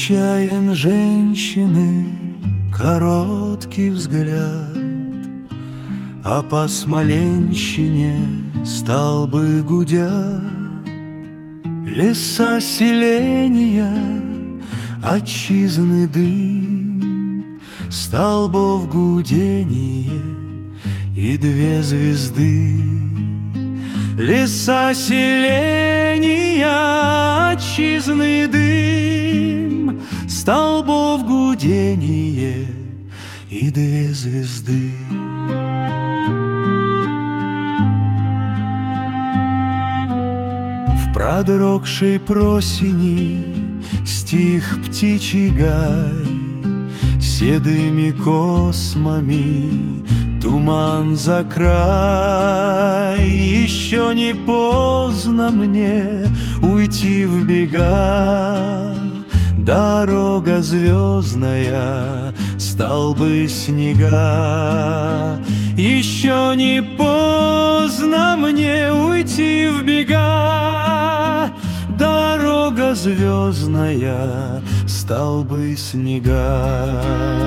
Случайен женщины короткий взгляд, а по Смоленщине столбы гудят. Леса селения, отчизны дым, столбов гудение и две звезды. Леса селения, отчизны дым, столбов гудение и две звезды. В продрогшей просени стих птичий гай, седыми космами туман за край. Еще не поздно мне уйти в бега, дорога звездная, столбы снега. Еще не поздно мне уйти в бега, дорога звездная, столбы снега.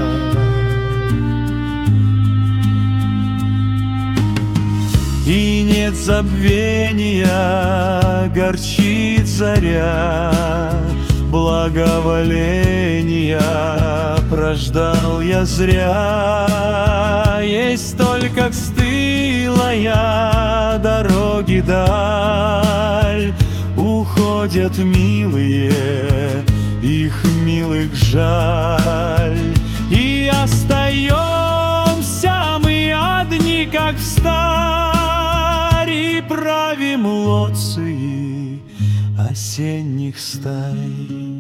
И нет забвения, горчит заря, благоволения прождал я зря. Есть только стылая дороги даль, уходят милые, их милых жаль. И остаемся мы одни, как встарь, и правим лоции осенних стай.